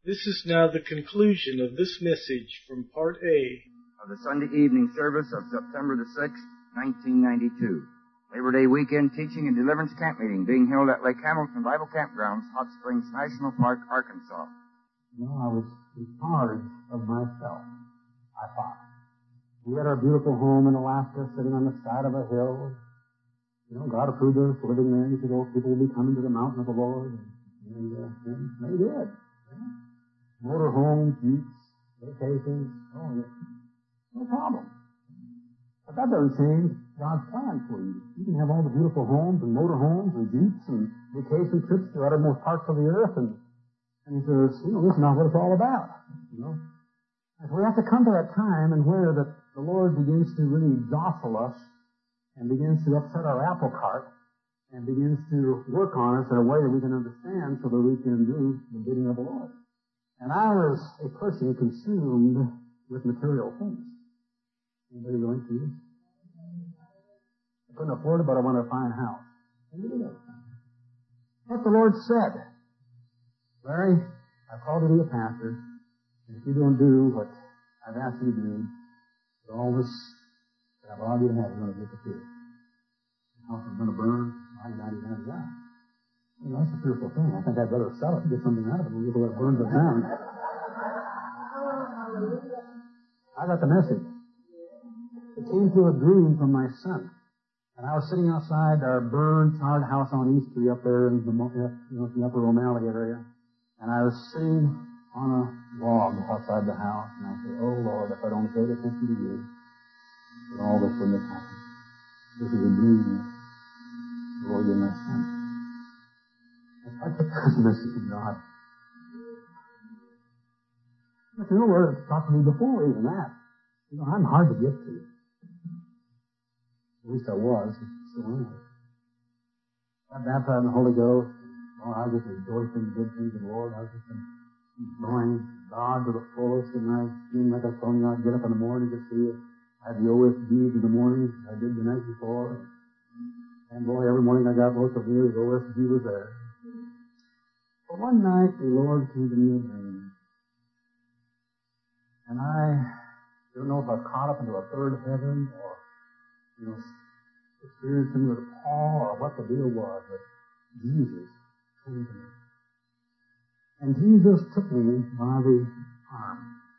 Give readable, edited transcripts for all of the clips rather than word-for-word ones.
This is now the conclusion of this message from Part A of the Sunday evening service of September the 6th, 1992. Labor Day weekend teaching and deliverance camp meeting being held at Lake Hamilton Bible Campgrounds, Hot Springs National Park, Arkansas. You know, I was in charge of myself, I thought. We had our beautiful home in Alaska sitting on the side of a hill. You know, God approved us living there. He said, oh, people will be coming to the mountain of the Lord. And they did. Yeah. Motorhomes, jeeps, vacations, no problem. But that doesn't change God's plan for you. You can have all the beautiful homes and motorhomes and jeeps and vacation trips to the uttermost parts of the earth. And he says, you know, this is not what it's all about. You know, and so we have to come to that time and where that the Lord begins to really jostle us and begins to upset our apple cart and begins to work on us in a way that we can understand so that we can do the bidding of the Lord. And I was a person consumed with material things. Anybody relate to this? I couldn't afford it, but I wanted a fine house. What the Lord said, Larry, I've called you to be a pastor, and if you don't do what I've asked you to do, all this that I've allowed you to have is going to disappear. The house is going to burn, You know, that's a fearful thing. I think I'd better sell it and get something out of it and leave it where it burns it down. I got the message. It came through a dream from my son. And I was sitting outside our burned, charred house on East Street up there in the upper O'Malley area. And I was sitting on a log outside the house. And I said, oh, Lord, if I'd only paid attention to you, then all this wouldn't have happened. This is a dream. Lord, you're my son. I took this message from God. But you know, Lord, it's talked to me before even that. You know, I'm hard to get to. At least I was. Still am. I got baptized in the Holy Ghost. I was just rejoicing in good things of the Lord. I was just enjoying God to the fullest. And I seemed like I told you, I'd get up in the morning to see it. I had the OSGs in the morning. I did the night before. And boy, every morning I got most of the OSG was there. But one night the Lord came to me in a dream. And I don't know if I was caught up into a third heaven or, you know, experiencing with Paul or what the deal was, but Jesus came to me. And Jesus took me by the arm.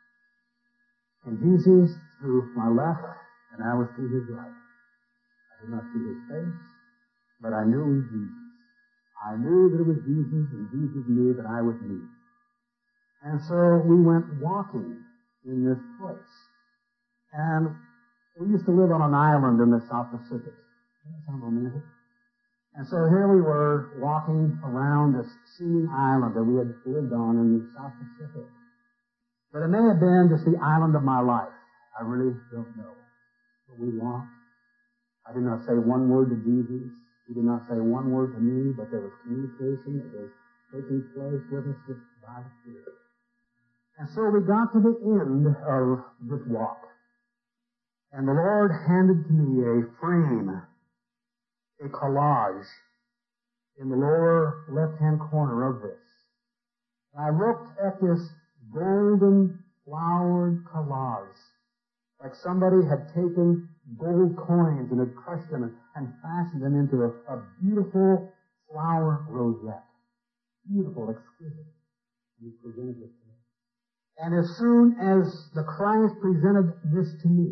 And Jesus through my left, and I was through his right. I did not see his face, but I knew it was Jesus. I knew that it was Jesus, and Jesus knew that I was me. And so we went walking in this place. And we used to live on an island in the South Pacific. That sounds romantic. And so here we were walking around this seeming island that we had lived on in the South Pacific. But it may have been just the island of my life. I really don't know. But we walked. I did not say one word to Jesus. He did not say one word to me, but there was communication that was taking place with us by the Spirit. And so we got to the end of this walk. And the Lord handed to me a frame, a collage, in the lower left-hand corner of this. And I looked at this golden flowered collage, like somebody had taken gold coins and had crushed them and fashioned them into a beautiful flower rosette. Beautiful, exquisite. He presented it to me. And as soon as the Christ presented this to me,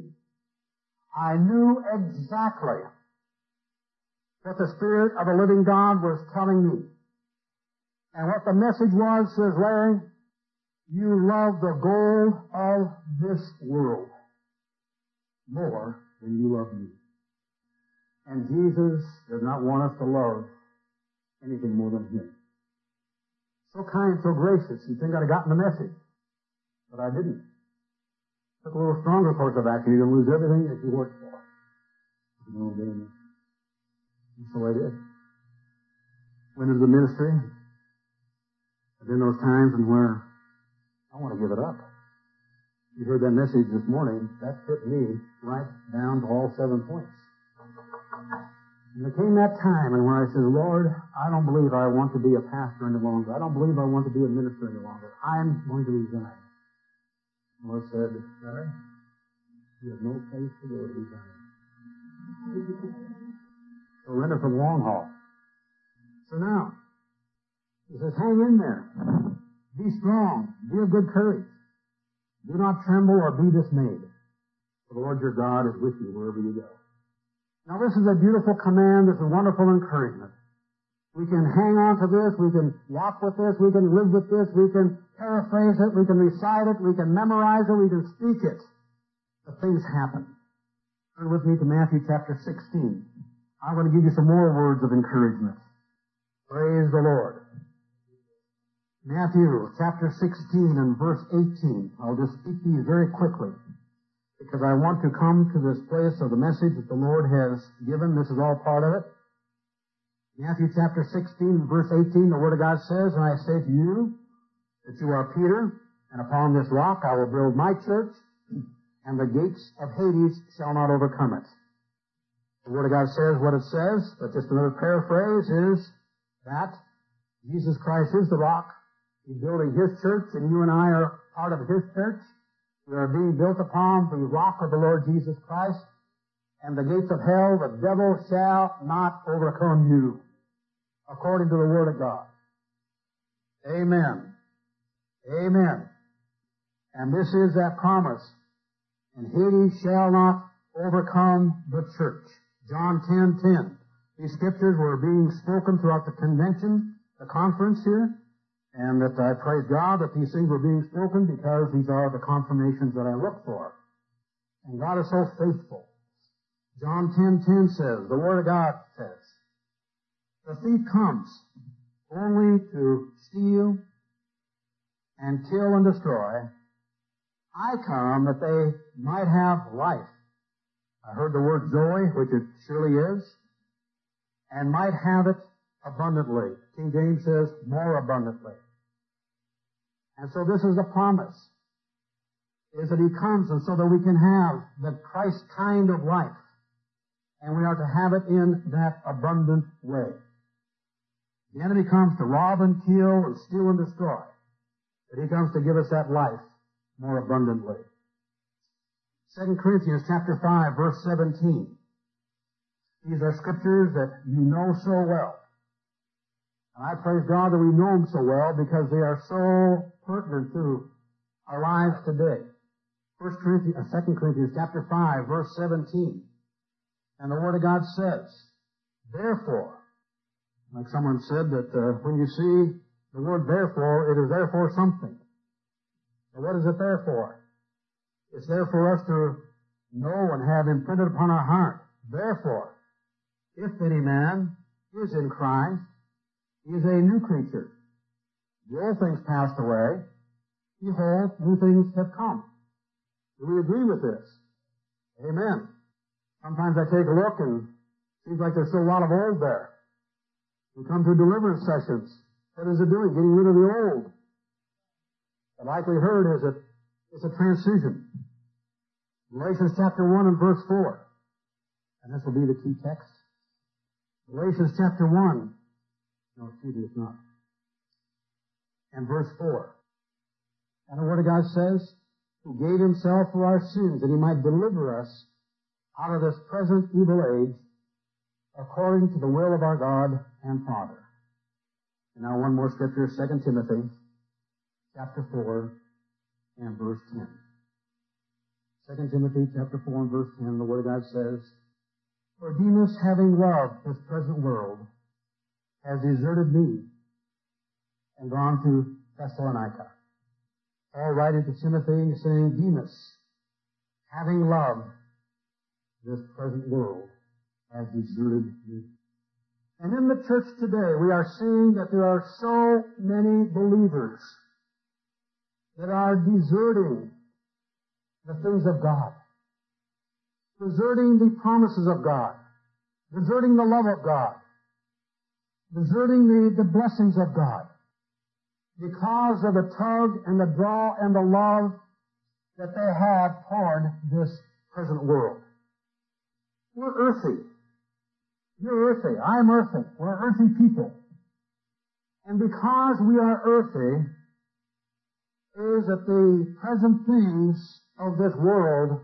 I knew exactly what the Spirit of the living God was telling me. And what the message was, says Larry, you love the gold of this world more than you love me. And Jesus does not want us to love anything more than him. So kind, so gracious. You'd think I'd have gotten the message. But I didn't. Took a little stronger course of action. You're going to lose everything that you worked for. You know, and so I did. Went into the ministry. I've been those times in where I want to give it up. You heard that message this morning. That fit me right down to all 7 points. And there came that time and when I said, Lord, I don't believe I want to be a pastor any longer. I don't believe I want to be a minister any longer. I'm going to resign. The Lord said, Larry, you have no place to go to resign. Surrender for the long haul. So now, he says, hang in there. Be strong. Be of good courage. Do not tremble or be dismayed. For the Lord your God is with you wherever you go. Now this is a beautiful command. This is a wonderful encouragement. We can hang on to this. We can walk with this. We can live with this. We can paraphrase it. We can recite it. We can memorize it. We can speak it. But things happen. Turn with me to Matthew chapter 16. I'm going to give you some more words of encouragement. Praise the Lord. Matthew chapter 16 and verse 18. I'll just speak these very quickly because I want to come to this place of the message that the Lord has given. This is all part of it. Matthew chapter 16 verse 18, the Word of God says, and I say to you that you are Peter, and upon this rock I will build my church, and the gates of Hades shall not overcome it. The Word of God says what it says, but just another paraphrase is that Jesus Christ is the rock. He's building His church, and you and I are part of His church. We are being built upon the rock of the Lord Jesus Christ, and the gates of hell, the devil shall not overcome you, according to the Word of God. Amen. Amen. And this is that promise. And Hades shall not overcome the church. John 10:10. These scriptures were being spoken throughout the convention, the conference here, and that I praise God that these things were being spoken because these are the confirmations that I look for. And God is so faithful. John 10:10 says, the Word of God says, the thief comes only to steal and kill and destroy. I come that they might have life. I heard the word Zoe, which it surely is, and might have it abundantly. King James says more abundantly. And so this is the promise, is that He comes and so that we can have the Christ kind of life. And we are to have it in that abundant way. The enemy comes to rob and kill and steal and destroy. But He comes to give us that life more abundantly. 2 Corinthians chapter 5, verse 17. These are scriptures that you know so well. And I praise God that we know them so well because they are so pertinent to our lives today. 2 Corinthians chapter 5, verse 17. And the Word of God says, therefore, like someone said that when you see the word therefore, it is there for something. So what is it there for? It's there for us to know and have imprinted upon our heart. Therefore, if any man is in Christ, he is a new creature. The old things passed away. Behold, new things have come. Do we agree with this? Amen. Sometimes I take a look and it seems like there's still a lot of old there. We come to deliverance sessions. What is it doing? Getting rid of the old. The likelihood is that it's a transition. Galatians chapter 1 and verse 4. And this will be the key text. Galatians chapter 1. No, excuse me, it's not. And verse 4. And the Word of God says, who gave Himself for our sins, that He might deliver us out of this present evil age, according to the will of our God and Father. And now one more scripture, 2 Timothy chapter 4 and verse 10. 2 Timothy chapter 4 and verse 10, the Word of God says, for Demas, having loved this present world, has deserted me and gone to Thessalonica. Paul writing to Timothy saying, Demas, having loved this present world, has deserted me. And in the church today, we are seeing that there are so many believers that are deserting the things of God, deserting the promises of God, deserting the love of God, deserting the blessings of God, because of the tug and the draw and the love that they have toward this present world. We're earthy. You're earthy. I'm earthy. We're earthy people. And because we are earthy, is that the present things of this world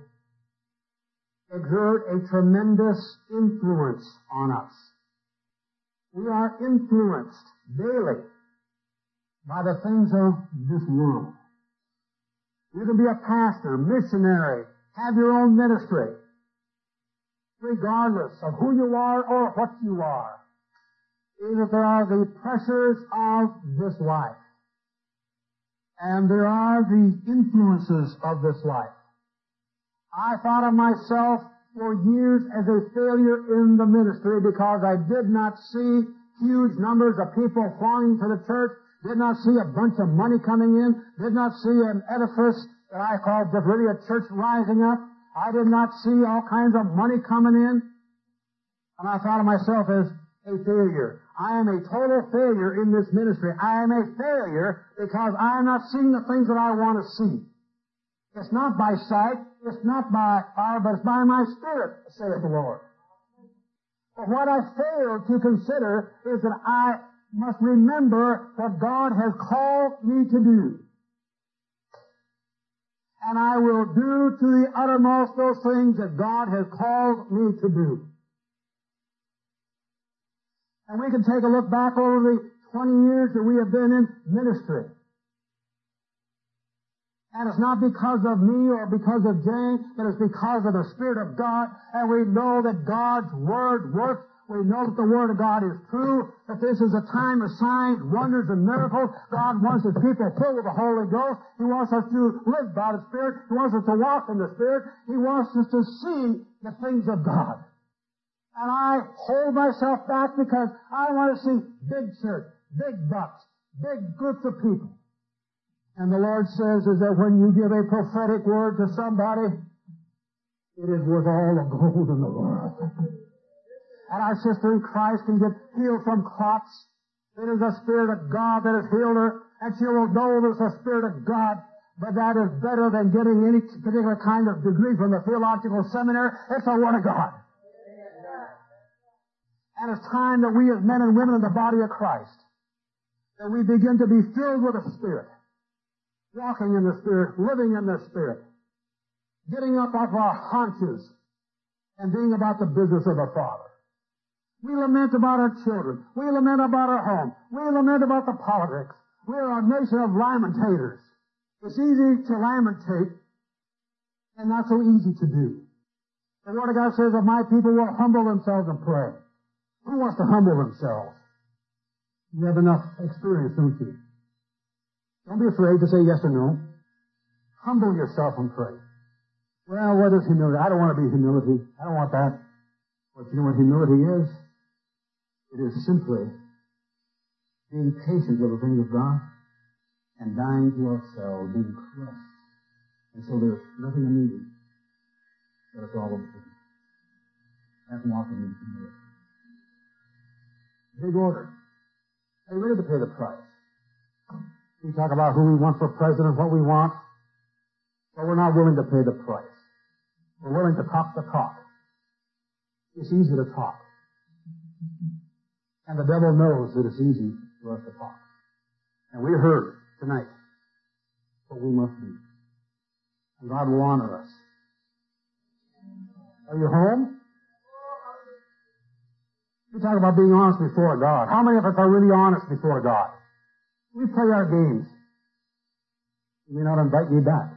exert a tremendous influence on us. We are influenced daily by the things of this world. You can be a pastor, missionary, have your own ministry, regardless of who you are or what you are. Is that there are the pressures of this life, and there are the influences of this life. I thought of myself for years as a failure in the ministry because I did not see huge numbers of people flocking to the church, did not see a bunch of money coming in, did not see an edifice that I called just really a church rising up. I did not see all kinds of money coming in. And I thought of myself as a failure. I am a total failure in this ministry. I am a failure because I am not seeing the things that I want to see. It's not by sight, it's not by fire, but it's by my spirit, saith the Lord. But what I fail to consider is that I must remember what God has called me to do. And I will do to the uttermost those things that God has called me to do. And we can take a look back over the 20 years that we have been in ministry. And it's not because of me or because of Jane, but it's because of the Spirit of God. And we know that God's Word works. We know that the Word of God is true, that this is a time of signs, wonders, and miracles. God wants His people filled with the Holy Ghost. He wants us to live by the Spirit. He wants us to walk in the Spirit. He wants us to see the things of God. And I hold myself back because I want to see big church, big bucks, big groups of people. And the Lord says is that when you give a prophetic word to somebody, it is worth all the gold in the world. And our sister in Christ can get healed from clots. It is the Spirit of God that has healed her, and she will know it is the Spirit of God. But that is better than getting any particular kind of degree from the theological seminary. It's the Word of God. And it's time that we as men and women in the body of Christ, that we begin to be filled with the Spirit, walking in the Spirit, living in the Spirit, getting up off our haunches and being about the business of the Father. We lament about our children. We lament about our home. We lament about the politics. We are a nation of lamentators. It's easy to lamentate and not so easy to do. The Word of God says that my people will humble themselves and pray. Who wants to humble themselves? You have enough experience, don't you? Don't be afraid to say yes or no. Humble yourself and pray. Well, what is humility? I don't want to be humility. I don't want that. But you know what humility is? It is simply being patient with the things of God and dying to ourselves, being crushed. And so there's nothing immediate. But it's all of the things. That's walking in humility. Big order. Are you ready to pay the price? We talk about who we want for president, what we want, but we're not willing to pay the price. We're willing to talk the talk. It's easy to talk. And the devil knows that it's easy for us to talk. And we heard tonight what we must do. And God will honor us. Are you home? We talk about being honest before God. How many of us are really honest before God? We play our games. He may not invite me back.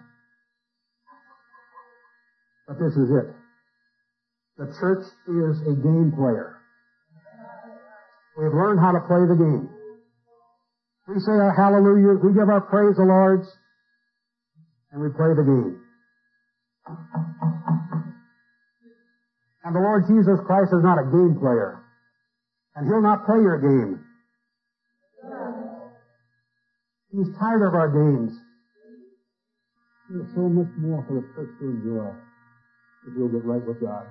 But this is it. The church is a game player. We've learned how to play the game. We say our hallelujahs, we give our praise the Lord's, and we play the game. And the Lord Jesus Christ is not a game player. And He'll not play your game. He's tired of our games. There's so much more for the church to enjoy if you'll get right with God.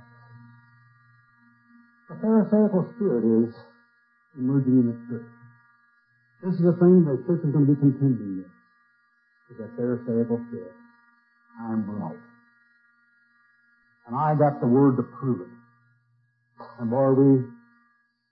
The Pharisaical spirit is emerging in the church. This is the thing the church is going to be contending with. Is that Pharisaical spirit. I'm right. And I got the Word to prove it. And boy, we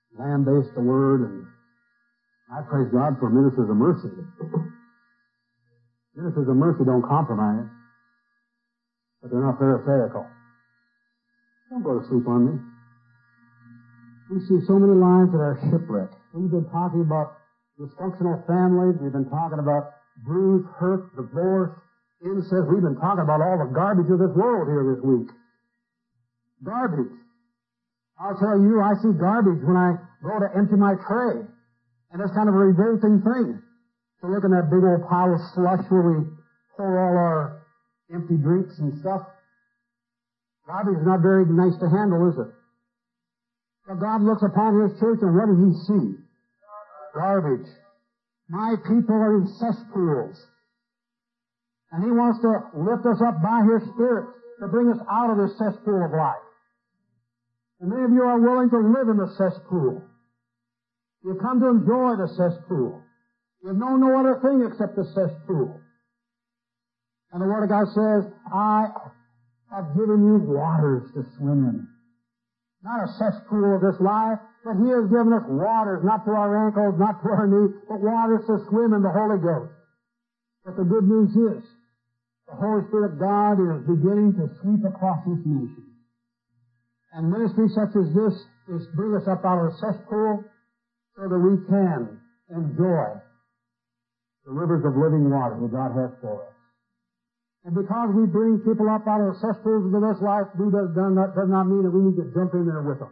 lambaste the Word, and I praise God for ministers of mercy. Ministers of mercy don't compromise, but they're not pharisaical. Don't go to sleep on me. We see so many lives that are shipwrecked. We've been talking about dysfunctional families. We've been talking about bruise, hurt, divorce, incest. We've been talking about all the garbage of this world here this week. Garbage. I'll tell you, I see garbage when I go to empty my tray. And it's kind of a revolting thing. To look in that big old pile of slush where we pour all our empty drinks and stuff. Garbage is not very nice to handle, is it? But God looks upon His church, and what does He see? Garbage. My people are in cesspools. And He wants to lift us up by His Spirit to bring us out of this cesspool of life. And many of you are willing to live in the cesspool. You've come to enjoy the cesspool. You've known no other thing except the cesspool. And the Word of God says, I have given you waters to swim in. Not a cesspool of this life, but He has given us waters, not to our ankles, not to our knees, but waters to swim in the Holy Ghost. But the good news is, the Holy Spirit of God is beginning to sweep across this nation. And ministry such as this is bring us up out of the cesspool so that we can enjoy the rivers of living water that God has for us. And because we bring people up out of the cesspools of this life, that does not mean that we need to jump in there with them.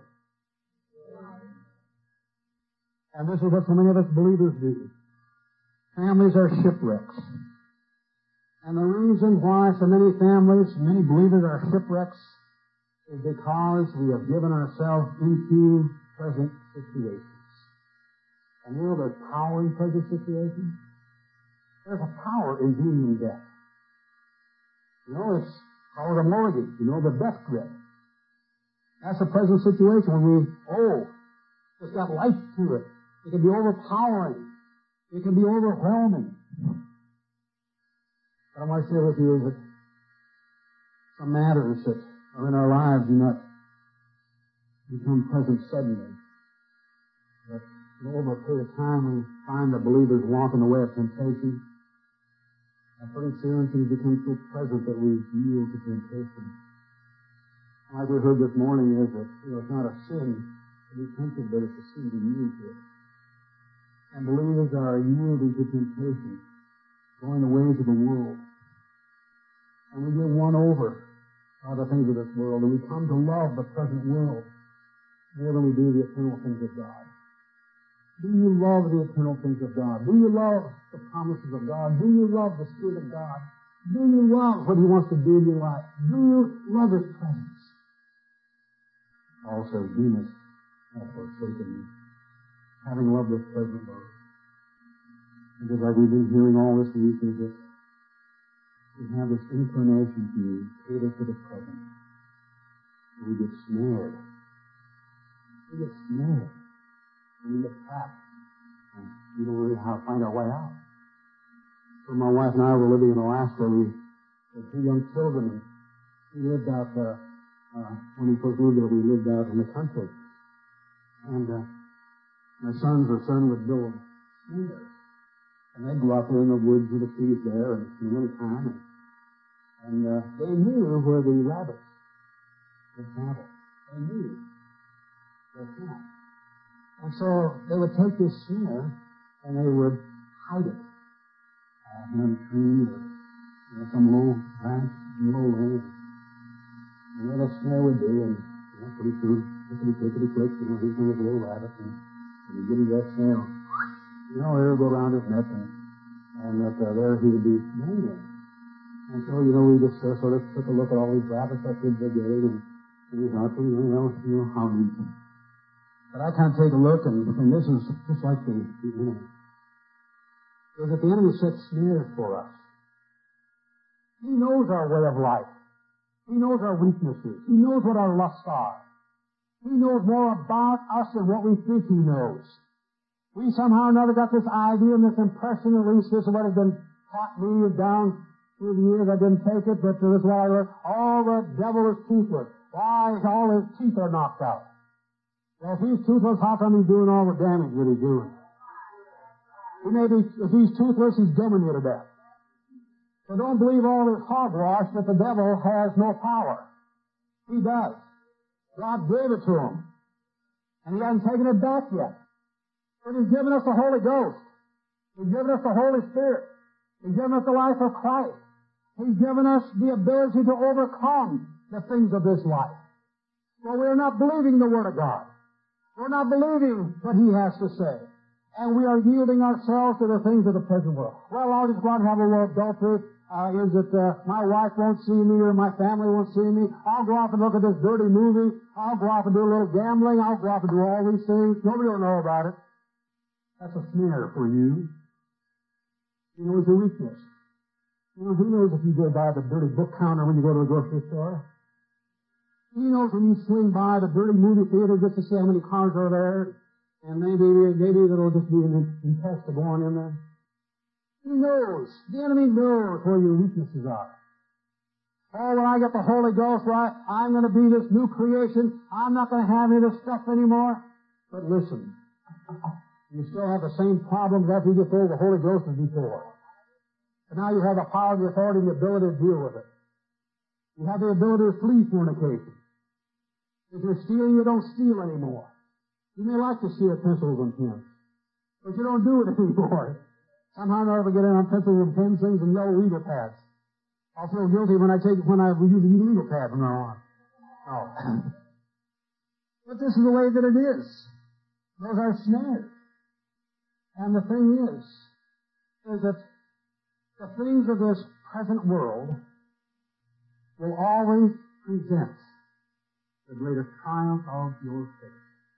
And this is what so many of us believers do. Families are shipwrecks. And the reason why so many families, many believers are shipwrecks is because we have given ourselves into present situations. And you know there's power in present situations? There's a power in being in debt. You know, it's called a mortgage, you know, the death grip. That's a present situation when it's got life to it. It can be overpowering. It can be overwhelming. But I want to share with you that some matters that are in our lives do not become present suddenly. But over a period of time, we find the believers walk in the way of temptation. And pretty soon things become so present that we yield to temptation. Like we heard this morning is that, it's not a sin to be tempted, but it's a sin to yield to it. And believers are yielding to temptation, going the ways of the world. And we get won over by the things of this world, and we come to love the present world more than we do the eternal things of God. Do you love the eternal things of God? Do you love the promises of God? Do you love the Spirit of God? Do you love what He wants to do in your life? Do you love His presence? Paul says, Demas hath forsaken me, having loved this present world. And just like we've been hearing all this week, is that we have this inclination to cater to the present. We get snared. We get snared. We get trapped. And we don't really know how to find our way out. So my wife and I were living in Alaska. We had 2 young children, and we lived out there. When we first moved there, we lived out in the country. And my son would build snares. And they'd go out there in the woods with the trees there in the wintertime. And they knew where the rabbits would travel. They knew their camp. And so they would take this snare and they would hide it in a tree or some low branch, low limb. And where the snare would be, and pretty soon, clickety-click, here's one of those little rabbits, and he'd get into that snare. There would go around his neck, and there he would be dangling. And so, we just sort of took a look at all these rabbits our kids were getting, and we thought, how neat. But I kind of take a look, and this is just like the enemy. Is that the enemy sets snares for us. He knows our way of life. He knows our weaknesses. He knows what our lusts are. He knows more about us than what we think He knows. We somehow or another got this idea and this impression, at least this is what has been taught me down through the years. I didn't take it, but this is what I learned. All the devil is toothless. Why? All his teeth are knocked out. Well, if he's toothless, how come he's doing all the damage that he's doing? He may be, if he's toothless, he's dumbing you to death. So don't believe all this hogwash that the devil has no power. He does. God gave it to him. And he hasn't taken it back yet. But he's given us the Holy Ghost. He's given us the Holy Spirit. He's given us the life of Christ. He's given us the ability to overcome the things of this life. So we're not believing the Word of God. We're not believing what He has to say. And we are yielding ourselves to the things of the present world. Well, I'll just go out and have a little adultery. Is it my wife won't see me or my family won't see me? I'll go off and look at this dirty movie. I'll go off and do a little gambling. I'll go off and do all these things. Nobody will know about it. That's a snare for you. He knows your weakness. You know, He knows if you go by the dirty book counter when you go to the grocery store. He knows when you swing by the dirty movie theater just to see how many cars are there. And maybe it'll just be an test to go on in there. He knows. The enemy knows where your weaknesses are. Oh, when I get the Holy Ghost, right, I'm going to be this new creation. I'm not going to have any of this stuff anymore. But listen, you still have the same problems after you get filled with the Holy Ghost as before. But now you have the power, the authority, and the ability to deal with it. You have the ability to flee fornication. If you're stealing, you don't steal anymore. You may like to steal pencils and pens, but you don't do it anymore. Somehow or other get in on pencils and pens, things, and yellow legal pads. I'll feel guilty when I use a legal pad from now on. Oh. But this is the way that it is. Those are snares. And the thing is that the things of this present world will always present the greatest triumph of your faith.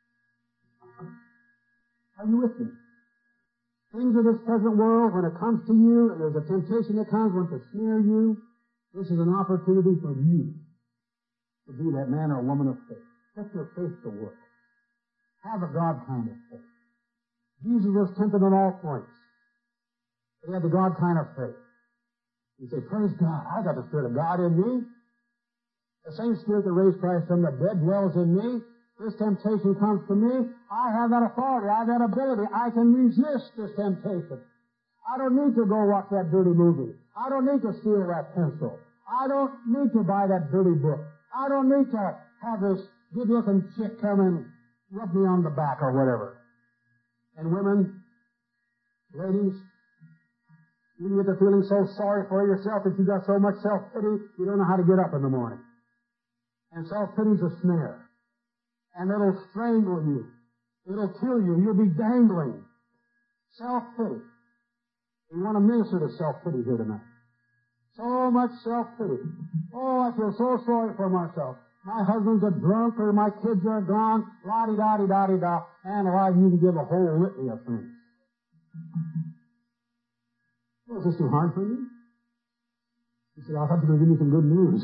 Are you with me? Things of this present world, when it comes to you, and there's a temptation that comes when to snare you, this is an opportunity for you to be that man or woman of faith. Put your faith to work. Have a God kind of faith. Jesus was tempted on all points. He had the God kind of faith. You say, praise God, I got the Spirit of God in me. The same Spirit that raised Christ from the dead dwells in me. This temptation comes to me. I have that authority. I have that ability. I can resist this temptation. I don't need to go watch that dirty movie. I don't need to steal that pencil. I don't need to buy that dirty book. I don't need to have this good-looking chick come and rub me on the back or whatever. And women, ladies, you get the feeling so sorry for yourself that you got so much self-pity, you don't know how to get up in the morning. And self-pity's a snare. And it'll strangle you. It'll kill you. You'll be dangling. Self-pity. We want to minister to self-pity here tonight. So much self-pity. Oh, I feel so sorry for myself. My husband's a drunk, or my kids are gone, la-di-da-di-da-di-da, and you can give a whole litany of things. Well, is this too hard for you? He said, I thought you were going to give me some good news.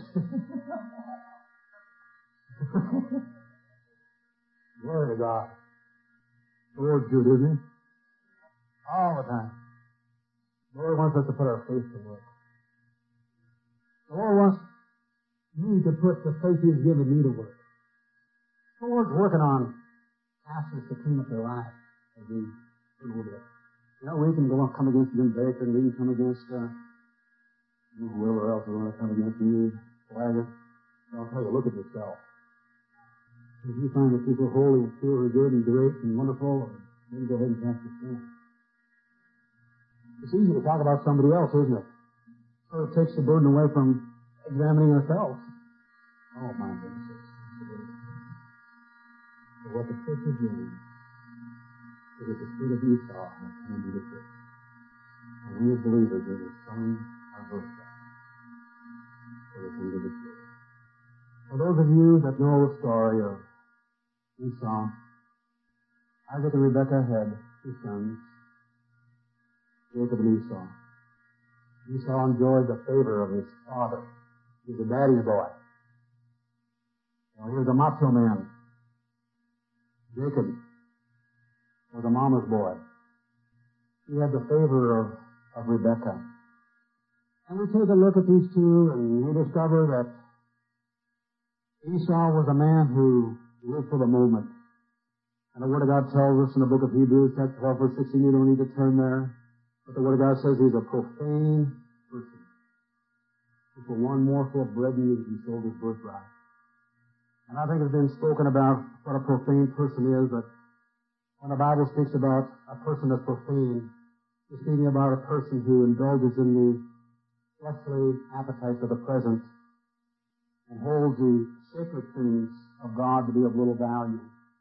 Glory to God. The Lord's good, isn't He? All the time. The Lord wants us to put our faith to work. The Lord wants me to put the faith He has given me to work. The Lord's working on pastors to clean up their lives as we do this. You know, we can go and come against Jim Baker, and we can come against whoever else is going to come against you, Swagger. I'll tell you, look at yourself. If you find that people are holy and pure and good and great and wonderful, then go ahead and cast your sin. It's easy to talk about somebody else, isn't it? So it takes the burden away from examining ourselves. Oh, my goodness. So what the church is doing is that the spirit of Esau has come into the church. And we as believers are selling our birthright for the things of the church. For those of you that know the story of Esau, Isaac and Rebekah had two sons, Jacob and Esau. Esau enjoyed the favor of his father. He was a daddy's boy. He was a macho man. Jacob was a mama's boy. He had the favor of Rebekah. And we take a look at these two, and we discover that Esau was a man who lived for the moment. And the Word of God tells us in the book of Hebrews, chapter 12, verse 16, you don't need to turn there. But the Word of God says he's a profane person. Who for one morsel of bread knew that he sold his birthright. And I think it's been spoken about what a profane person is, but when the Bible speaks about a person that's profane, it's speaking about a person who indulges in the fleshly appetites of the present and holds the sacred things of God to be of little value.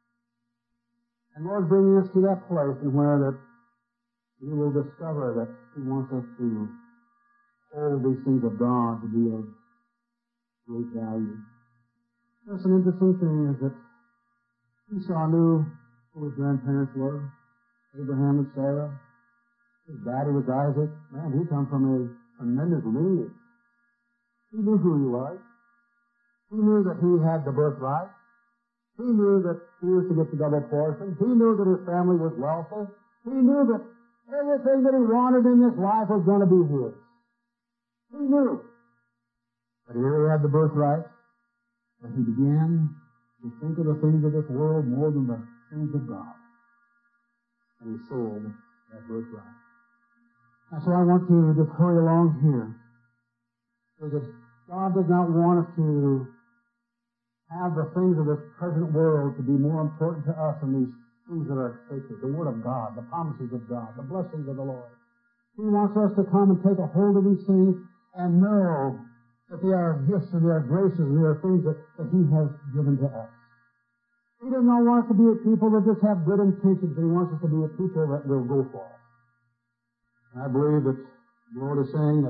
And Lord's bringing us to that place in where that we will discover that He wants us to hold these things of God to be of great value. There's an interesting thing is that Esau knew who his grandparents were, Abraham and Sarah. His daddy was Isaac. Man, he come from a tremendous lineage. He knew who he was. He knew that he had the birthright. He knew that he was to get the double portion. He knew that his family was wealthy. He knew that everything that he wanted in this life was going to be his. He knew. But here he had the birthright. But he began to think of the things of this world more than the things of God. And he sold that birthright. And so I want to just hurry along here. Because God does not want us to have the things of this present world to be more important to us than these things that are sacred. The Word of God, the promises of God, the blessings of the Lord. He wants us to come and take a hold of these things and know that they are gifts and they are graces and they are things that He has given to us. He does not want us to be a people that just have good intentions, but He wants us to be a people that will go for it. And I believe that the Lord is saying that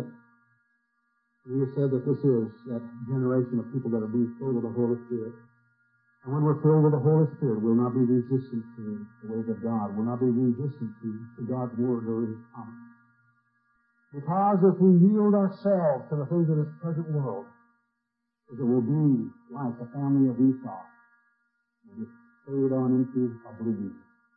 He has said that this is that generation of people that are being filled with the Holy Spirit. And when we're filled with the Holy Spirit, we'll not be resistant to the ways of God. We'll not be resistant to God's Word or His promise. Because if we yield ourselves to the things of this present world, it will be like the family of Esau. We'll just fade on into oblivion.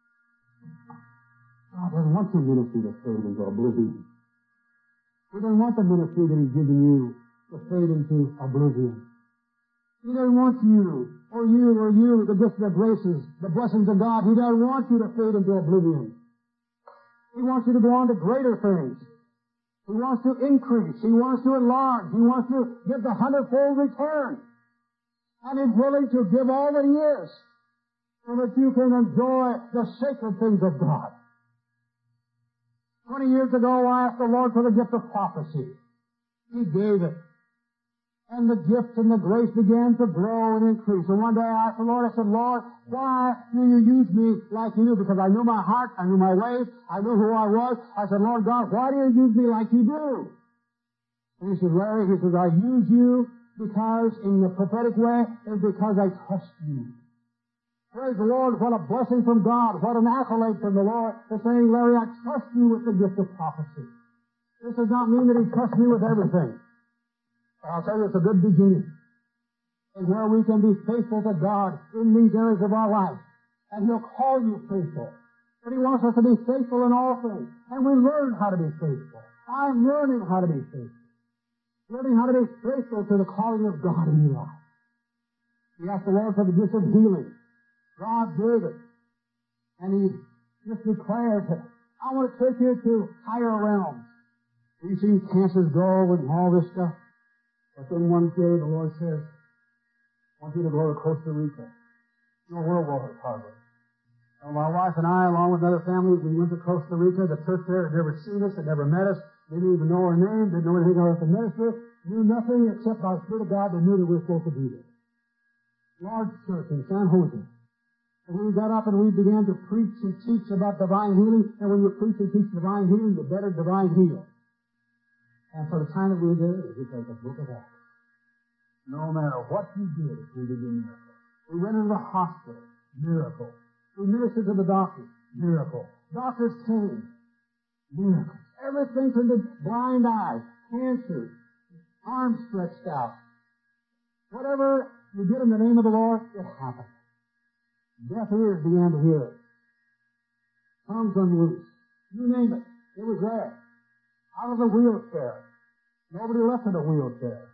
God doesn't want your ministry to fade into oblivion. He doesn't want the ministry that He's given you to fade into oblivion. He doesn't want you, the gifts, the graces, the blessings of God. He doesn't want you to fade into oblivion. He wants you to go on to greater things. He wants to increase. He wants to enlarge. He wants to give the hundredfold return. And He's willing to give all that He is so that you can enjoy the sacred things of God. 20 years ago, I asked the Lord for the gift of prophecy. He gave it. And the gift and the grace began to grow and increase. And one day I asked the Lord, I said, Lord, why do you use me like you do? Because I knew my heart, I knew my ways, I knew who I was. I said, Lord God, why do you use me like you do? And He said, Larry, I use you because in the prophetic way, is because I trust you. Praise the Lord, what a blessing from God, what an accolade from the Lord for saying, Larry, I trust you with the gift of prophecy. This does not mean that He trusts me with everything. I'll tell you, it's a good beginning. And where we can be faithful to God in these areas of our life. And He'll call you faithful. But He wants us to be faithful in all things. And we learn how to be faithful. I'm learning how to be faithful. Learning how to be faithful to the calling of God in your life. We ask the Lord for the gift of healing. God gave it. And He just declared that I want to take you to higher realms. We've seen cancers go and all this stuff. But then one day the Lord says, I want you to go to Costa Rica. No world war hardly. And my wife and I, along with other families, we went to Costa Rica. The church there had never seen us, had never met us, didn't even know our name, didn't know anything about the ministry, knew nothing except by the Spirit of God. They knew that we were supposed to be there. Large church in San Jose. And we got up and we began to preach and teach about divine healing. And when you preach and teach divine healing, you better divine heal. And for the time that we did, it was like the book of Acts. No matter what you did, we did a miracle. We went into the hospital, miracle. We ministered to the doctors, miracle. Doctors came, miracles. Everything from the blind eyes, cancer, arms stretched out. Whatever you did in the name of the Lord, it happened. Deaf ears began to hear it. Tongues unloosed. You name it, it was there. Out of the wheelchair. Nobody left in a wheelchair.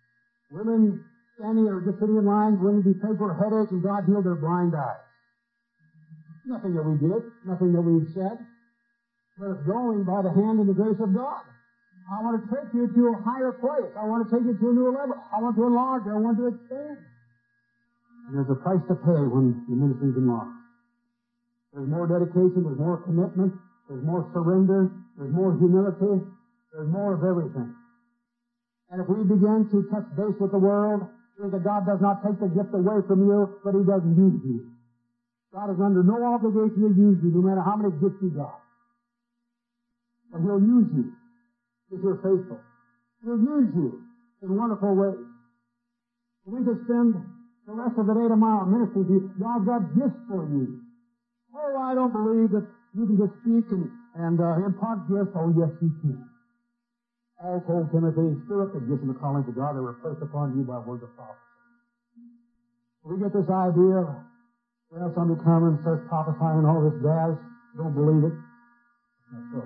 Women standing or just sitting in line, women be prayed for a headache, and God healed their blind eyes. Nothing that we did, nothing that we've said, but it's going by the hand and the grace of God. I want to take you to a higher place. I want to take you to a new level. I want to enlarge. I want to expand. And there's a price to pay when the ministry's enlarged. There's more dedication. There's more commitment. There's more surrender. There's more humility. There's more of everything. And if we begin to touch base with the world, that God does not take the gift away from you, but He doesn't use you. God is under no obligation to use you, no matter how many gifts you got. But He'll use you if you're faithful. He'll use you in wonderful ways. We could spend the rest of the day tomorrow ministering to you. God's got gifts for you. Oh, I don't believe that you can just speak and impart gifts. Oh, yes, you can. Paul told Timothy, stir up the gifts and the callings of God that were placed upon you by words of prophecy. We get this idea, well, somebody comes and starts prophesying all this jazz. Don't believe it. That's so.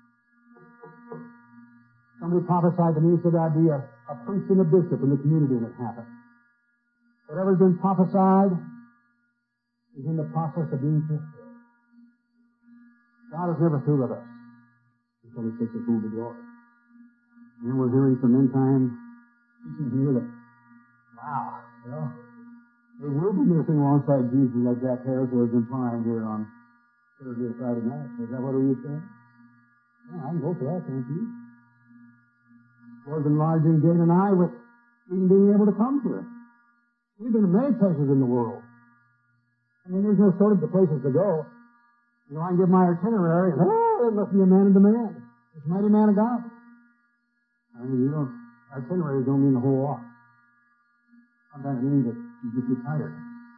Somebody prophesied to me, said I'd be a priest and a bishop in the community, and it happened. Whatever's been prophesied is in the process of being fulfilled. God is never through with us until He takes us home to glory. And we're hearing some end time teaching here that, wow, well, they will be missing alongside Jesus like Jack Harris was implying here on Thursday or Friday night. Is that what he was saying? Yeah, I can go for that, can't you? Lord's enlarging Jane and I with even being able to come here. We've been to many places in the world. I mean, there's no shortage of places to go. You know, I can give my itinerary, and there must be a man in demand. It's a mighty man of God. I mean, itineraries don't mean a whole lot. Sometimes it means that you just get tired.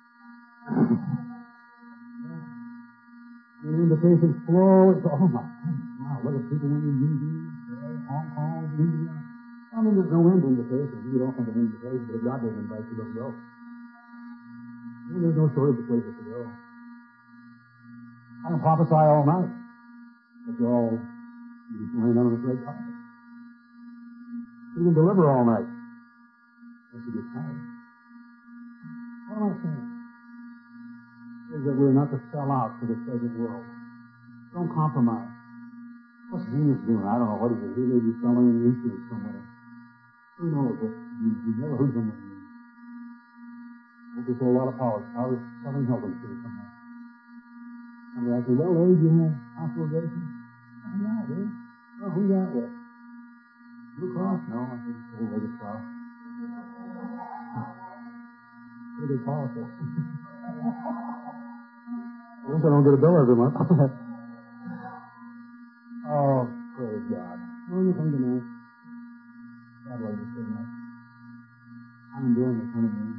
The invitations flow. It's, oh my goodness, wow, look at people when you Hong Kong, India. I mean, there's no end to invitations. You don't think of invitations, but if God doesn't invite you, don't go. I mean, there's no shortage of places to go. I can prophesy all night, but you're all laying under the great carpet. You can deliver all night, unless you get tired. What am I saying? Is that we're not to sell out to the present world. Don't compromise. What's Jesus doing? I don't know what he is. He may be selling insurance somewhere. Who knows? But you've never heard someone use. Hope they sold a lot of powers. Powers selling health insurance somewhere. And they say, well, Larry, do you have hospitalization? Oh, yeah, I do. Oh, who's that with? Blue Cross? No, I think it's the Red Cross. Pretty good policy. At least I don't get a bill every month. Oh, praise God. When you come to me, God loves you so much. I'm enjoying the coming in.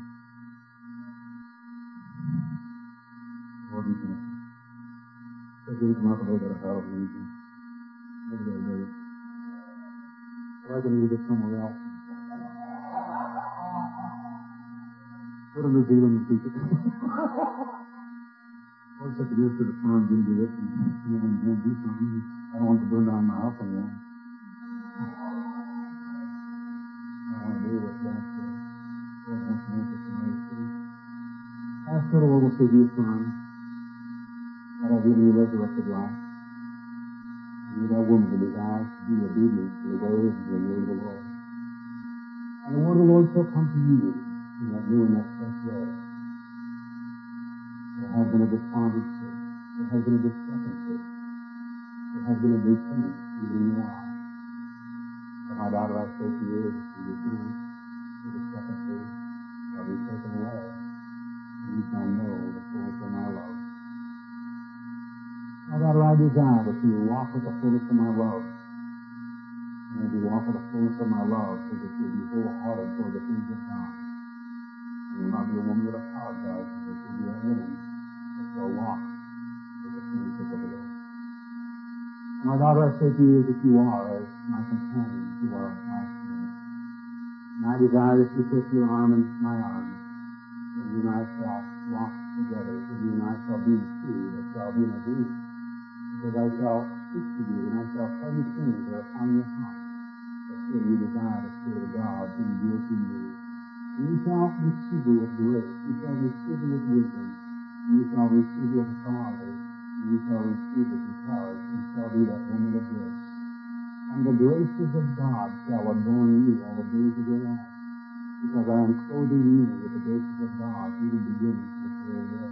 Lord, you can. If you come up a little bit of hell, you can. Maybe they'll do it. Or I can leave it somewhere else. Go to New Zealand and preach it. Or such a minister to firm didn't do it, and you won't do something. I don't want to burn down my house anymore. I want to do what's best for us. Lord wants to make us tonight, too. Ask the Lord will save you firm. God will give you resurrected life. And you that woman in his eyes to be obedient to the ways and the word of the Lord. And the word of the Lord shall come to you in that new and that fresh way. There has been a despondency. There has been a discrepancy. There has been a repentance even in your eyes. But my daughter, I say to you, as you return, the discrepancy shall be taken away, and you shall know the fullness of my love. My daughter, I desire that you walk with the fullness of my love. And as you walk with the fullness of my love, so that you'll be wholehearted toward the things of God. You will not be a woman that apologizes, but you'll be a woman that shall walk with the friendship of the Lord. My daughter, I say to you that you are as my companion, you are my friend. And I desire that you put your arm in my arm, and you and I shall walk together, and you and I shall be two that shall be in agreement. Because I shall speak to you, and I shall tell you things that are upon your heart, that should you desire the Spirit of God to reveal to you. And you shall receive it with grace, you shall receive it with wisdom, You shall receive your authority, and you shall receive it because you shall be that woman of grace. And the graces of God shall adorn you all the days of your life, because I am clothing you with the graces of God, even beginning this very day.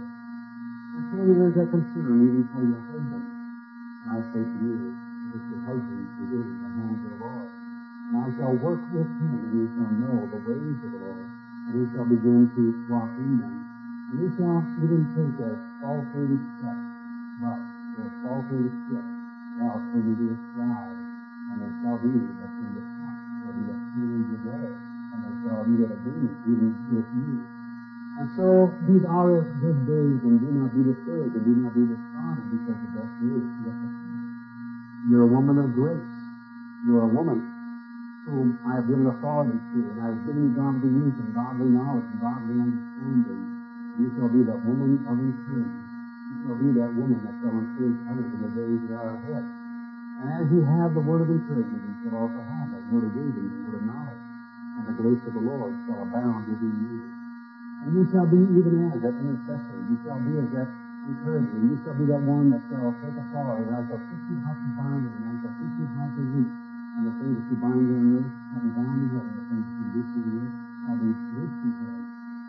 And so there is that concern even for your husband. And I say to you, that your husband is in the hands of the Lord. And I shall work with him, and he shall know the ways of the Lord, and he shall begin to walk in them. And he shall even take a faltering step, but your faltering step shall turn into a stride, and it shall be that in the top shall be a change of way, and it shall be at agreement even with you. And so these are good days, and do not be discouraged, and do not be despondent, because the best is yet to come. You're a woman of grace. You're a woman whom I have given authority to, and I have given you godly wisdom, godly knowledge, and godly understanding. You shall be that woman of encouragement. You shall be that woman that shall encourage others in the days that are ahead. And as you have the word of encouragement, you shall also have that word of wisdom, the word of knowledge, and the grace of the Lord shall abound within you. And you shall be even as that intercessor. You shall be as that encourager. You shall be that one that shall take authority. And I shall teach you how to bind it, and I shall teach you how to reach. And the things that you bind on earth shall be bound in heaven. The things that you loose on earth shall be loosed in heaven.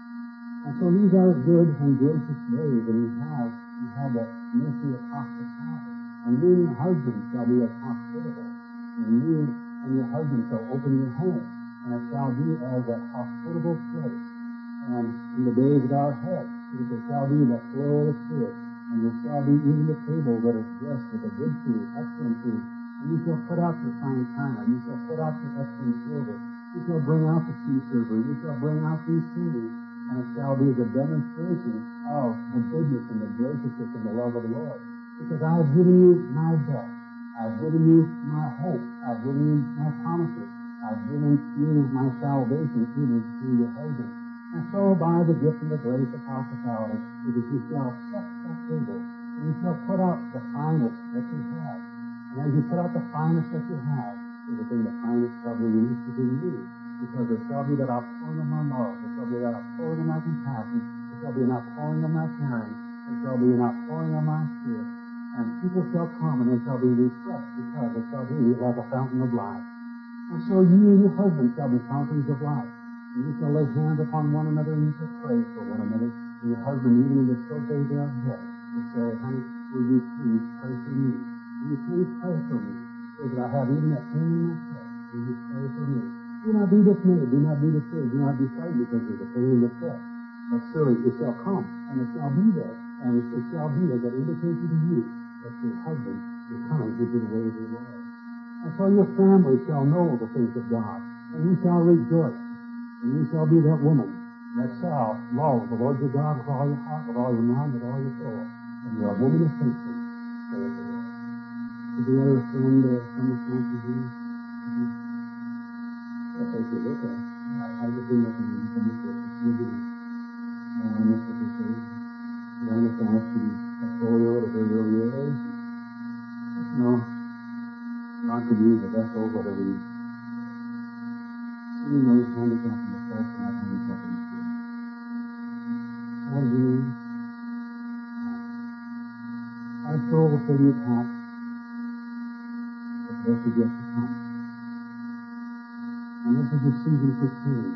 And so these are good and gracious days, and you have that ministry of hospitality. And you and your husband shall be as hospitable. And you and your husband shall open your home, and it shall be as that hospitable place. And in the days that are ahead, there shall be the flow of the Spirit, and there shall be even the table that is blessed with a good food, excellent food. And you shall put out your fine china, you shall put out your excellent silver, you shall bring out the tea server, you shall bring out these things, and it shall be as a demonstration of the goodness and the graciousness and the love of the Lord. Because I have given you my best, I have given you my hope, I have given you my promises, I have given you my salvation even through your husband. And so by the gift and the grace of hospitality, it is you shall set that table, and you shall put out the finest that you have. And as you put out the finest that you have, everything the finest shall be released within you. Because there shall be that outpouring of my love, there shall be that outpouring of my compassion, there shall be an outpouring of my caring, there shall be an outpouring of my spirit. And people shall come and they shall be refreshed, because it shall be like a fountain of life. And so you and your husband shall be fountains of life. And you shall lay hands upon one another, and you shall pray for one another. And your husband, even in the short days that are ahead, will say, honey, will you please pray for me? Will you please pray for me? So that I have even that pain in my chest. Will you pray for me? Do not be dismayed. Do not be discouraged. Do not be frightened because there's a pain in the chest. But surely it shall come, and it shall be there. And it shall be as an indication to you that your husband is coming into the ways of the Lord. And so your family shall know the things of God, and you shall rejoice. And you shall be that woman that shall love the Lord your God with all your heart, with all your mind, with all your soul. And you're a woman of faithfulness, saith the Lord. Did the other friend come with something to you? Yes, I should look at. I just do nothing when you come with it. You're doing. No, I miss what you're saying. You understand us to be portfolio at a very early age? No. God could use a vessel, whatever you you know, he's handicapped in the flesh, not handicapped in the spirit. What do you mean? Our soul will say to you, Pat, but this is yet to come. And this is the season for change.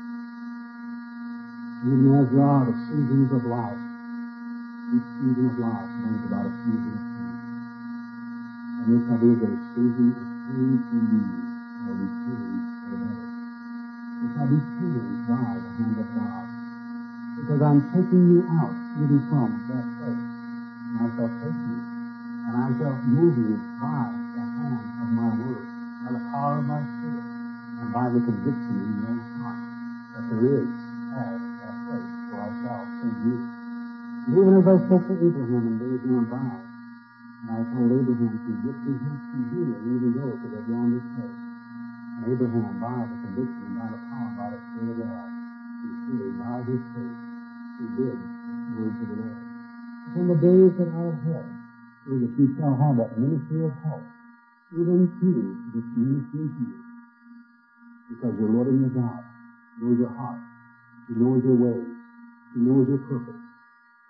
Even as there are the seasons of life, each season of life brings about a season of change. And this shall be a season of change for you, or be changed for the better. It shall be changed by the hand of God. Because I'm taking you out, even from that place. And I shall take you, and I shall move you by the hand of my word, by the power of my spirit, and by the conviction in your own heart that there is as that place where I shall send you. And even as I spoke to Abraham in days gone by, and I told Abraham to get thee hence from here, and even go to that yonder place. And Abraham, by the conviction and by the power and by the Spirit of God, he truly, by his faith, he did the words of the Lord. In the days that are ahead, so that you shall have that ministry of help, even to this ministry to you. Because your Lord and your God knows your heart. He knows your ways. He knows your purpose.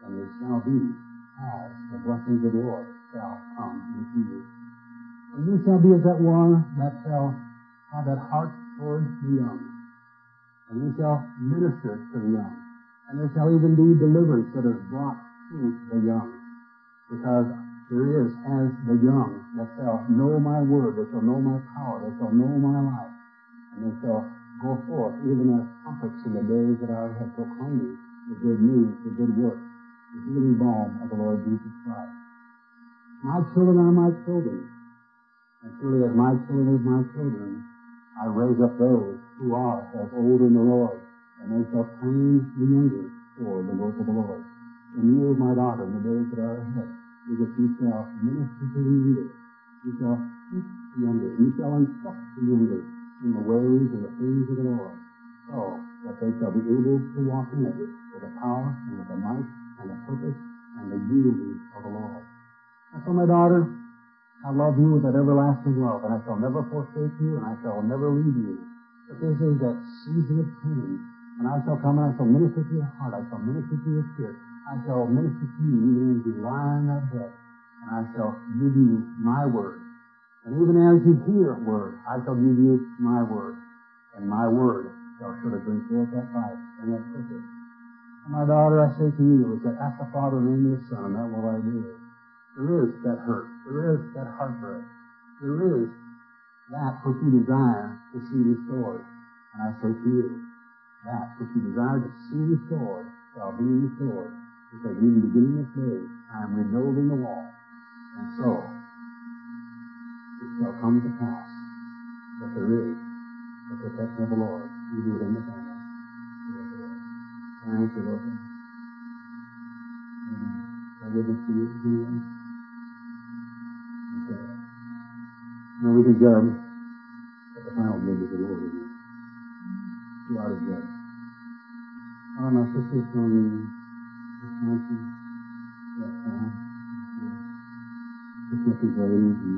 and they shall be as the blessings of the Lord shall come into you. And you shall be as that one that shall have that heart toward the young. And you shall minister to the young. And there shall even be deliverance that is brought to the young. Because there is as the young that shall know my word, they shall know my power, they shall know my life. And they shall go forth even as trumpets in the days that are ahead, proclaiming the good news, the good work, the healing balm of the Lord Jesus Christ. My children are my children. And surely as my children are my children, I raise up those who are as old in the Lord, and they shall train the younger for the work of the Lord. And you, my daughter, in the days that are ahead, because you shall minister to the younger, you shall teach the younger, you shall instruct the younger in the ways and the things of the Lord, so that they shall be able to walk in it with the power and with the might and the purpose and the unity of the Lord. And so, my daughter, I love you with that everlasting love, and I shall never forsake you, and I shall never leave you. But this is that season of change, and I shall come and I shall minister to your heart, I shall minister to your spirit, I shall minister to you even as you lie on that bed, and I shall give you my word. And even as you hear word, I shall give you my word, and my word shall surely bring forth that life and that purpose. And my daughter, I say to you, is that ask the Father in the name of the Son, and that will I do. There is that hurt. There is that heartbreak. There is that which you desire to see restored. And I say to you, that which you desire to see restored shall be restored. Because in the beginning of this day, I am rebuilding the wall. And so, it shall come to pass that there is the protection of the Lord, even within the family. Thank you, Lord. I witness to you again. Now we can judge at the final judge of the Lord, isn't it? You are the judge. All right, my sisters from Wisconsin, that town, just with these ladies, and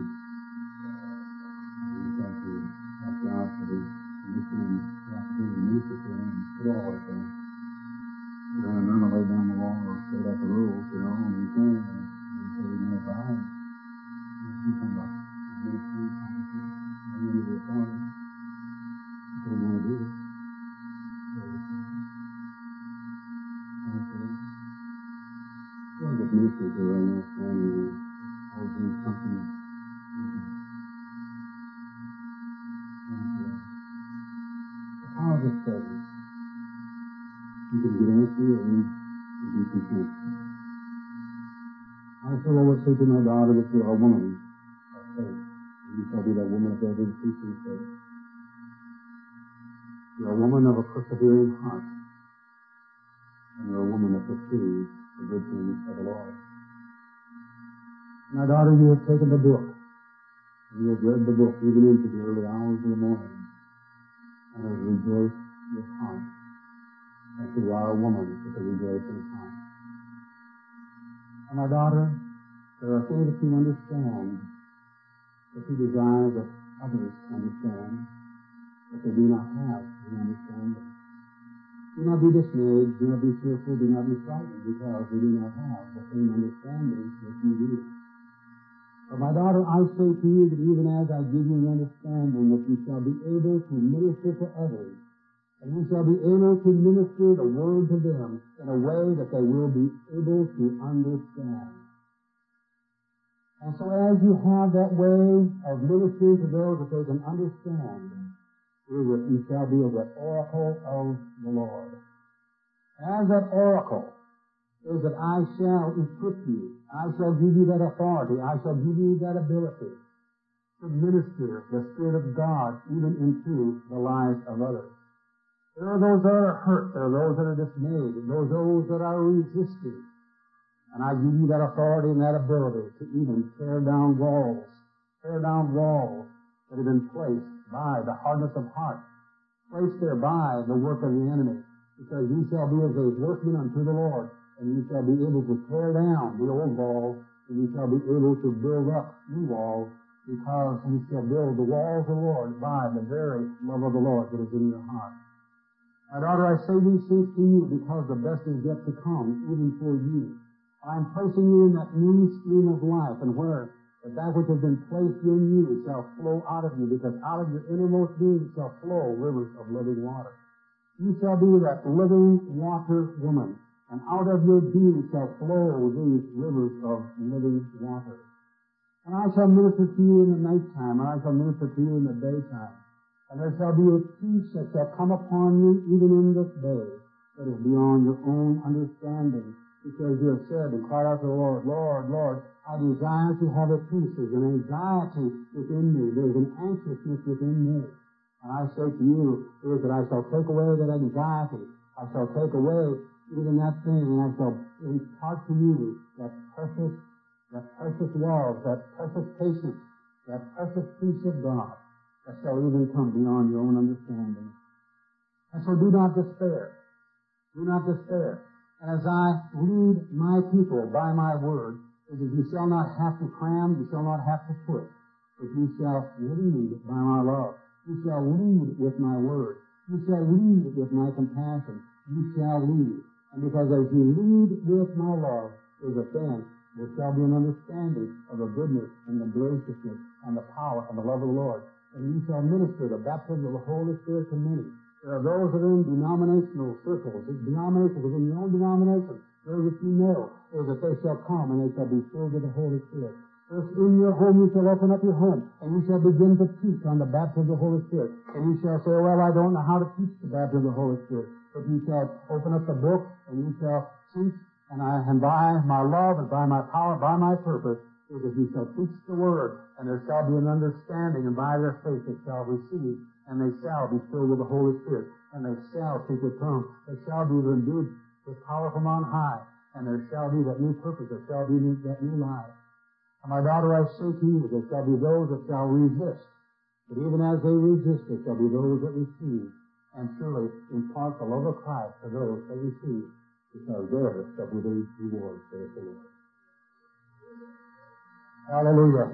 we thank you, thank God for the mission and the opportunity to meet with them and put all of them. You don't have none lay down the law or set out the rules, you know, and we can, and so we know behind. You come up. I need the authority. That's what I want to do. One of the ministers who right now standing there, all doing something. The power of His presence. You can get angry or you can be content. I feel I would say to my daughter that you are a woman of faith. You shall be that woman of God in preaching faith. You're a woman of a persevering heart. And you're a woman that pursues the good things of the Lord. My daughter, you have taken the book. And you have read the book even into the early hours of the morning. And have rejoiced your heart. And you are a woman with a rejoicing heart. And my daughter, there are things that you understand that you desire that others understand, but they do not have the understanding. Do not be dismayed, do not be fearful, do not be frightened, because they do not have the same understanding that you do. But my daughter, I say to you that even as I give you an understanding, that you shall be able to minister to others, and you shall be able to minister the word to them in a way that they will be able to understand. And so as you have that way of ministering to those that they can understand, you shall be as that oracle of the Lord. As that oracle is that I shall equip you. I shall give you that authority. I shall give you that ability to minister the Spirit of God even into the lives of others. There are those that are hurt. There are those that are dismayed. There are those that are resisting. And I give you that authority and that ability to even tear down walls that have been placed by the hardness of heart, placed there by the work of the enemy, because you shall be as a workman unto the Lord, and you shall be able to tear down the old walls, and you shall be able to build up new walls, because you shall build the walls of the Lord by the very love of the Lord that is in your heart. My daughter, I say these things to you because the best is yet to come, even for you. I am placing you in that new stream of life, and where that which has been placed in you shall flow out of you, because out of your innermost being shall flow rivers of living water. You shall be that living water woman, and out of your being shall flow these rivers of living water. And I shall minister to you in the nighttime, and I shall minister to you in the daytime. And there shall be a peace that shall come upon you even in this day that is beyond your own understanding. Because you have said and cried out to the Lord, Lord, Lord, I desire to have a peace. There's an anxiety within me. There's an anxiousness within me. And I say to you, is that I shall take away that anxiety. I shall take away even that thing, and I shall impart to you that precious love, that precious patience, that precious peace of God that shall even come beyond your own understanding. And so do not despair. Do not despair. And as I lead my people by my word, it is you shall not have to cram, you shall not have to push, but you shall lead by my love. You shall lead with my word. You shall lead with my compassion. You shall lead. And because as you lead with my love, is that then there shall be an understanding of the goodness and the graciousness and the power and the love of the Lord. And you shall minister the baptism of the Holy Spirit to many. There are those that are in denominational circles, denominations within your own denomination, those that you know, is that they shall come and they shall be filled with the Holy Spirit. First, in your home, you shall open up your home, and you shall begin to teach on the baptism of the Holy Spirit. And you shall say, well, I don't know how to teach the baptism of the Holy Spirit. But you shall open up the book, and you shall teach, and by my love and by my power, by my purpose, is that you shall teach the Word, and there shall be an understanding, and by their faith they shall receive, and they shall be filled with the Holy Spirit, and they shall speak with tongues. They shall be endued with power from on high, and there shall be that new purpose, there shall be that new life. And my daughter, I say to you, there shall be those that shall resist, but even as they resist, there shall be those that receive, and surely impart the love of Christ to those that receive, because there shall be the reward, saith the Lord. Hallelujah.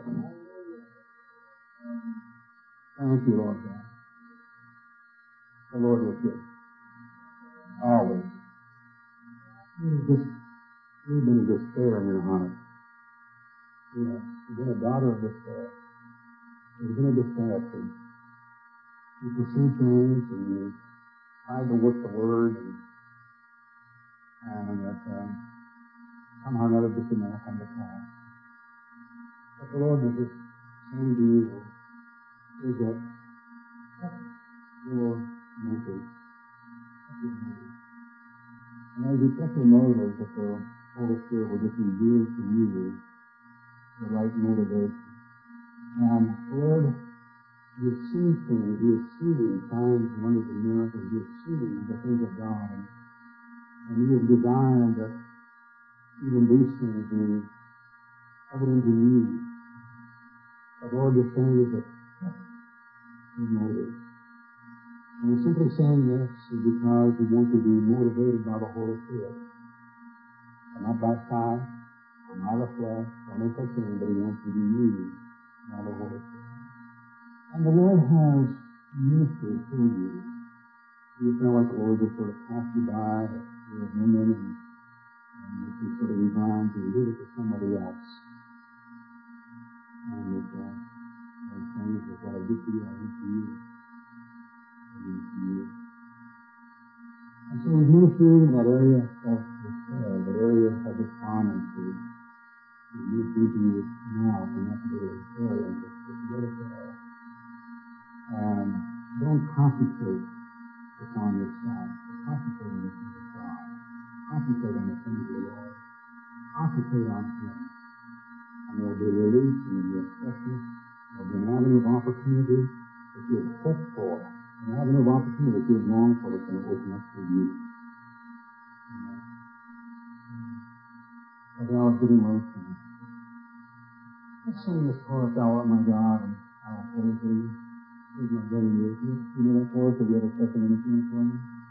Thank you, Lord God. The Lord is good. Always. You've been in despair in your heart. You've been a daughter of despair. You've been a despair too. You pursued things and you tried to work the Word and that somehow or another this did not come to pass. But the Lord is just saying to you is that your motive. And as you check your motives, that the Holy Spirit will just reveal to you the right motivation. And Lord, you've seen things, you've seen signs, wonders, and miracles, you've seen the things of God, and you have desired that even these things be evident in you. But Lord, you're saying is that you motive. And you're simply saying this is because you want to be motivated by the Holy Spirit. And not by sight, or by the flesh, or any such thing, but he wants to be used by the Holy Spirit. And the Lord has ministered to you. You feel like the Lord just sort of passed you by, you're a woman, and you sort of resigned to leave it to somebody else. And those things that what I did for you, I did for you. I did for you. And so he's ministering in that area of despair, that area of despondency. He's ministering to you now in that particular area, just let it go. And don't concentrate upon yourself, but concentrate on the things of God. Concentrate on the things of the Lord. Concentrate on Him. And there will be release, and there will be a freshness, there will be an avenue of opportunity that you have hoped for, an avenue of opportunity that you have longed for that's going to open up for you. But now it's getting late for you. Let's sing this chorus, Thou art my God, and I will praise Thee. There's not getting you. You know that chorus that we had a second influence from?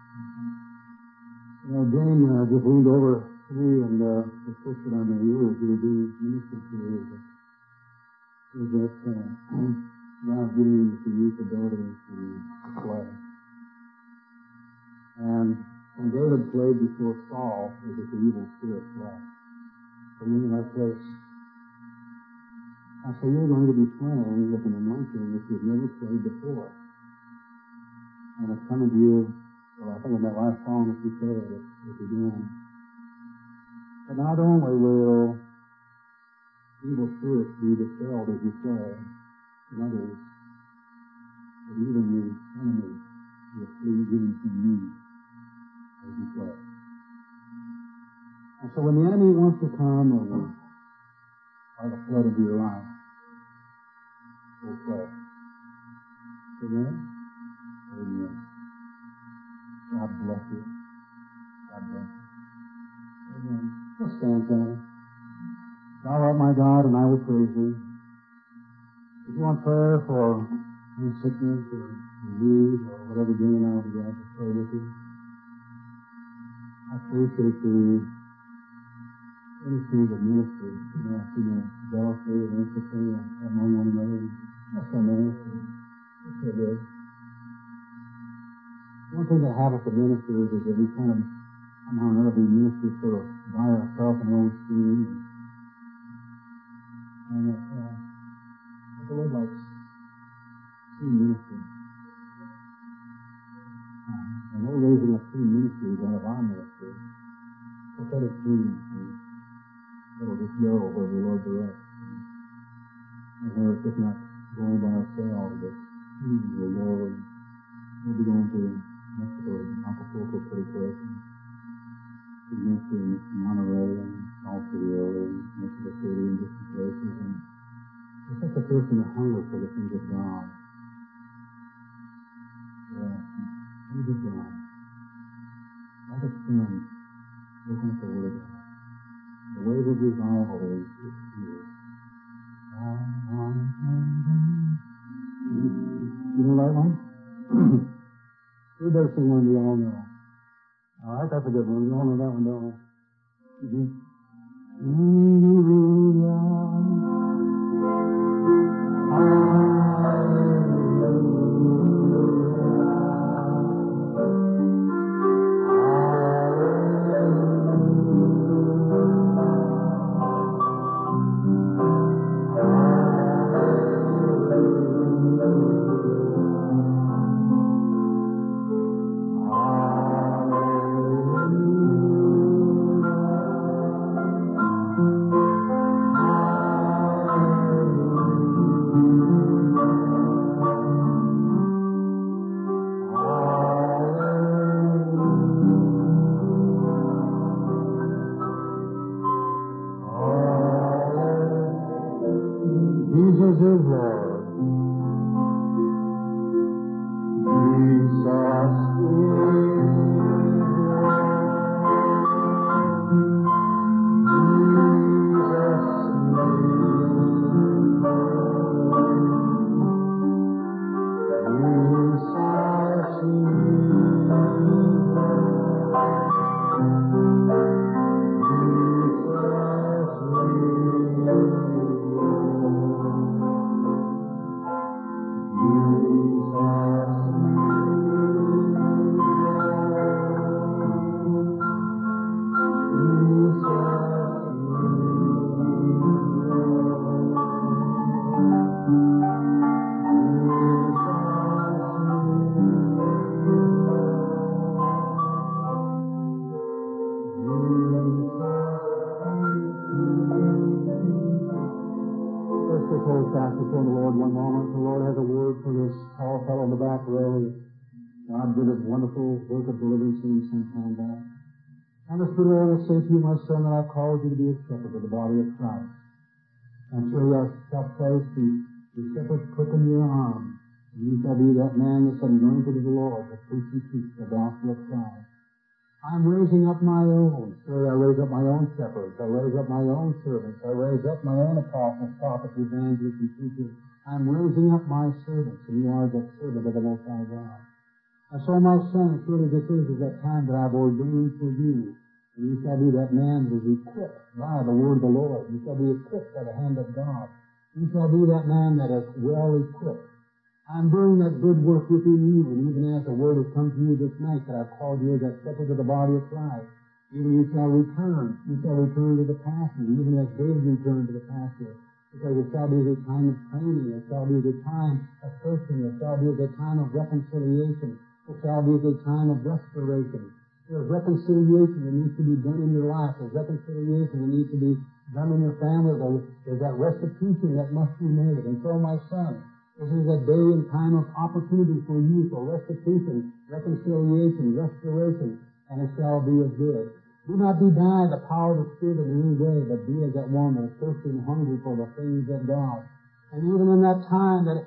You know, Jane just leaned over to me and insisted on the ears you were being ministered to is that God giving the youth ability to play. David played before Saul as if the evil spirit left. So you're in the right place. And so you're going to be playing with an anointing that you've never played before. And it's coming to you, well, I think in that last song that you played at the beginning. But not only will evil spirits be dispelled as you play in others, but even the enemy will flee even from you as you play. And so when the enemy wants to come and like a flood into your life, we'll play. Amen? Amen. God bless you. God bless you. Amen. Just stand there. Thou art my God, and I will praise thee. If you want prayer for any sickness or disease or whatever you're doing, I'll be glad to pray with you. I appreciate the anything that ministry, jealousy and empathy among one another. That's so nice. That's so good. One thing that happens to ministers is that we kind of, somehow or another, we ministers sort of by ourselves in our own stream. And the Lord likes team ministry. And we're raising up team ministries out of our ministry. Prophetic teams. It'll just go where the Lord directs. And where it's just not going by ourselves, but teams will go, and we'll be going to Mexico and Acapulco pretty quick. We minister in Monterey and Saltillo and Mexico City and different places. And there's such a person that hungers for the things of God. Yeah, things of God. Like a spring, looking at the Word of God. The wave of revival is here. You know that one? We better sing one we all know. All right, that's a good one. We all know that one, don't we? Say to you, my son, that I've called you to be a shepherd of the body of Christ. And so you shall place the shepherd's crook in your arm, and you shall be that man that's anointed of the Lord, that preach and teach the gospel of Christ. I'm raising up my own. So I raise up my own shepherds. I raise up my own servants. I raise up my own apostles, prophets, evangelists, and teachers. I'm raising up my servants, and you are the servant of the Most High God. And so, my son, surely this is that time that I've ordained for you. And you shall be that man that is equipped by the word of the Lord. You shall be equipped by the hand of God. You shall be that man that is well equipped. I'm doing that good work within you, and even as the word has come to you this night that I've called you as that shepherd of the body of Christ, even you shall return. You shall return to the pasture, even as David returned to the pasture. Because it shall be a time of training, it shall be a time of searching, it shall be a time of reconciliation, it shall be a time of restoration. There's reconciliation that needs to be done in your life. There's reconciliation that needs to be done in your family. There's that restitution that must be made. And so, my son, this is a day and time of opportunity for you for restitution, reconciliation, restoration, and it shall be as good. Do not deny the power of the Spirit in any way, but be as that one that is thirsty and hungry for the things of God. And even in that time that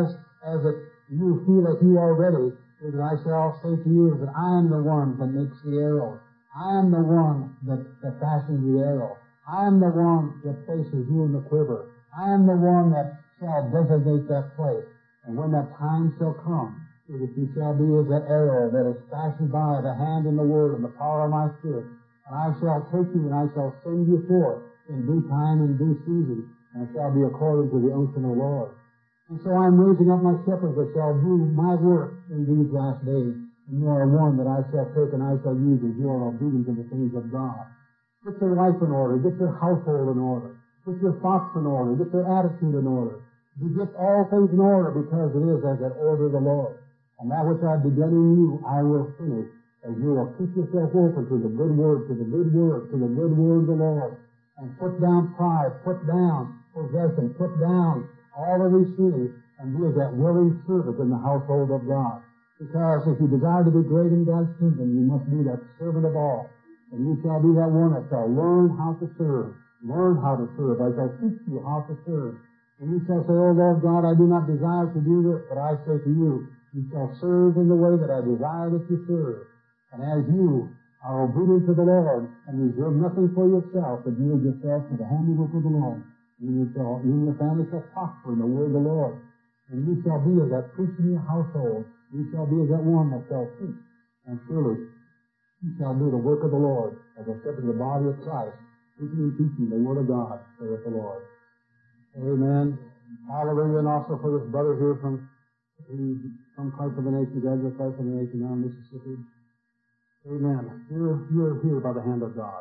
you feel that you are ready, that I shall say to you that I am the one that makes the arrow. I am the one that fashions the arrow. I am the one that places you in the quiver. I am the one that shall designate that place. And when that time shall come, that you shall be as that arrow that is fashioned by the hand and the word and the power of my Spirit. And I shall take you and I shall send you forth in due time and due season, and it shall be according to the unction of the Lord. And so I'm raising up my shepherds that shall do my work in these last days. And you are one that I shall take and I shall use as you are obedient to the things of God. Get your life in order. Get your household in order. Get your thoughts in order. Get your attitude in order. You get all things in order because it is as that order of the Lord. And that which I've begun in you, I will finish, as you will keep yourself open to the good word, to the good word, to the good word of the Lord. And put down pride, put down possession, put down all of these things, and be as that willing servant in the household of God. Because if you desire to be great in God's kingdom, you must be that servant of all. And you shall be that one that shall learn how to serve. Learn how to serve. I shall teach you how to serve. And you shall say, Oh Lord God, I do not desire to do this, but I say to you, you shall serve in the way that I desire that you serve. And as you are obedient to the Lord, and reserve nothing for yourself, but yield yourself to the handiwork of the Lord, you and your family shall prosper in the word of the Lord. And you shall be as that priest in your household. You shall be as that one that shall teach. And surely you shall do the work of the Lord as a shepherd of the body of Christ, preaching and teaching the word of God, saith the Lord. Amen. Hallelujah. And also for this brother here from Christ of the Nation, graduate Christ of the Nation down in Mississippi. Amen. You're here by the hand of God.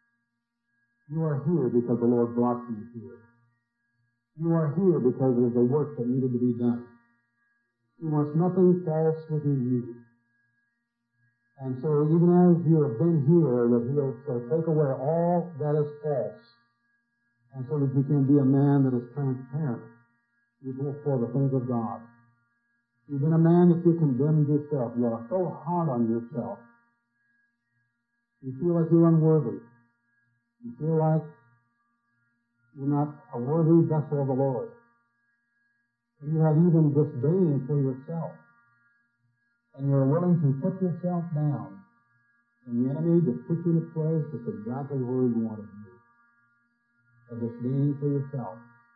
You are here because the Lord brought you here. You are here because there's a work that needed to be done. He wants nothing false within you. And so even as you have been here, that He'll take away all that is false, and so that you can be a man that is transparent before the things of God. You've been a man that you condemned yourself. You are so hard on yourself. You feel like you're unworthy. You feel like you're not a worthy vessel of the Lord. And you have even disdain for yourself. And you're willing to put yourself down. And the enemy just puts you in a place that's exactly where he wanted you. A disdain for yourself.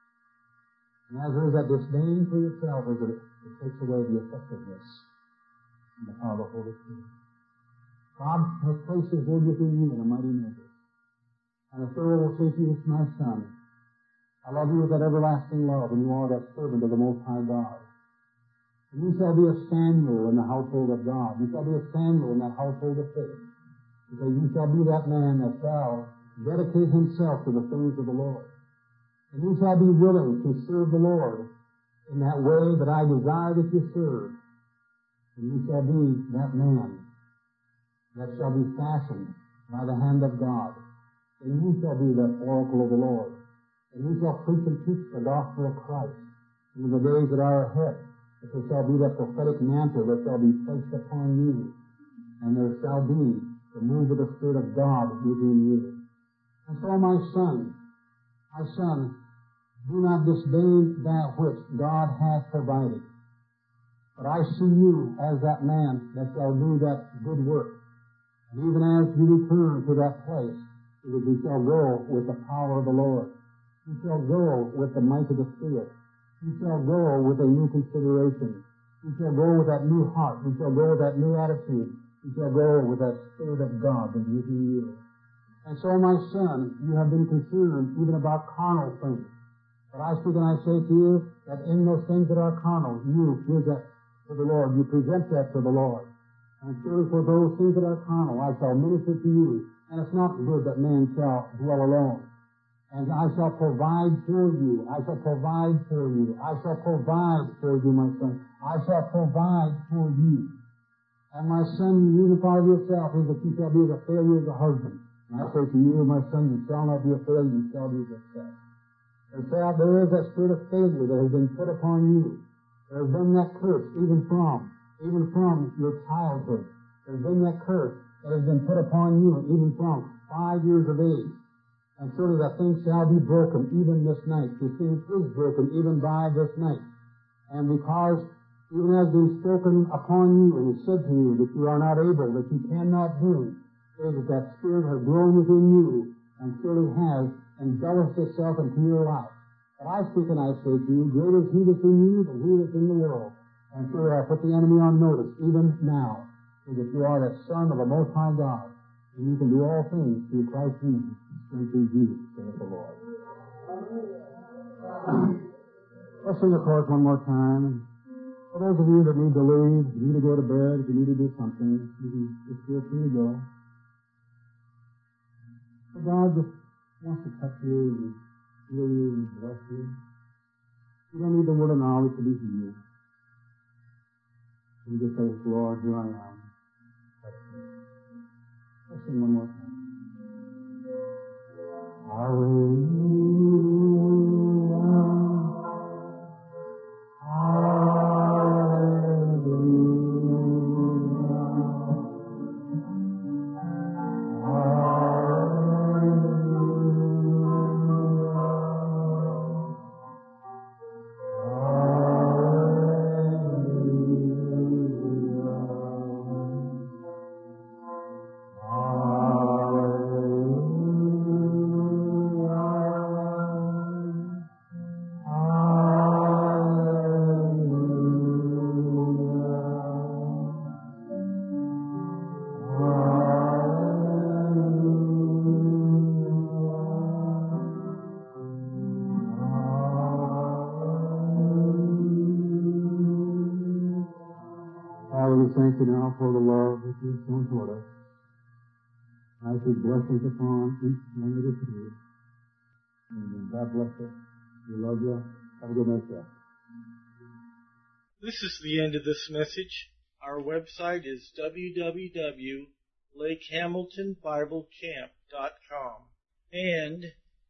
And as there's that disdain for yourself, it takes away the effectiveness and the power of the Holy Spirit. God has placed His word within you in a mighty measure. And the Spirit will say to you, my son, I love you with that everlasting love, and you are that servant of the Most High God. And you shall be a Samuel in the household of God. You shall be a Samuel in that household of faith. Because you shall be that man that shall dedicate himself to the things of the Lord. And you shall be willing to serve the Lord in that way that I desire that you serve. And you shall be that man that shall be fashioned by the hand of God. And you shall be that oracle of the Lord. And you shall preach and teach the gospel of Christ. And in the days that are ahead, that there shall be that prophetic mantle that shall be placed upon you. And there shall be the move of the Spirit of God within you. And so, my son, do not disdain that which God has provided. But I see you as that man that shall do that good work. And even as you return to that place, you shall go with the power of the Lord. You shall go with the might of the Spirit. You shall go with a new consideration. You shall go with that new heart. You shall go with that new attitude. You shall go with that Spirit of God that is within you. And so, my son, you have been concerned even about carnal things. But I speak and I say to you that in those things that are carnal, you give that to the Lord. You present that to the Lord. And surely for those things that are carnal, I shall minister to you. And it's not good that man shall dwell alone. And I shall provide for you. I shall provide for you. I shall provide for you, my son. I shall provide for you. And my son, you unify yourself is that you shall be as a failure as a husband. And I say to you, my son, you shall not be a failure, you shall be a success. There is that spirit of failure that has been put upon you. There has been that curse even from your childhood. There has been that curse that has been put upon you even from 5 years of age. And surely that thing shall be broken even this night. The thing is broken even by this night. And because even as been spoken upon you and is said to you that you are not able, that you cannot do, is that spirit has grown within you and surely has embellished itself into your life. But I speak and I say to you, greater is he that's in you than he that's in the world. And so I put the enemy on notice, even now, so that you are the Son of the Most High God, and you can do all things through Christ Jesus, who strengthens you, saith the Lord. Let's sing the chorus one more time. For those of you that need to leave, if you need to go to bed, if you need to do something, you can just feel free to go. But God just wants to touch you and heal you and bless you. You don't need the word of knowledge to be healed. You just say, Lord, here I am. Touch me. Let's sing one more time. Thank you now for the love that you've shown toward us. I speak blessings upon each one of us here. And God bless you. We love you. Have a good night, sir. This is the end of this message. Our website is www.lakehamiltonbiblecamp.com and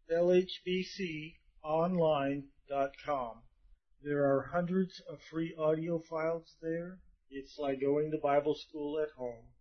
lhbconline.com. There are hundreds of free audio files there. It's like going to Bible school at home.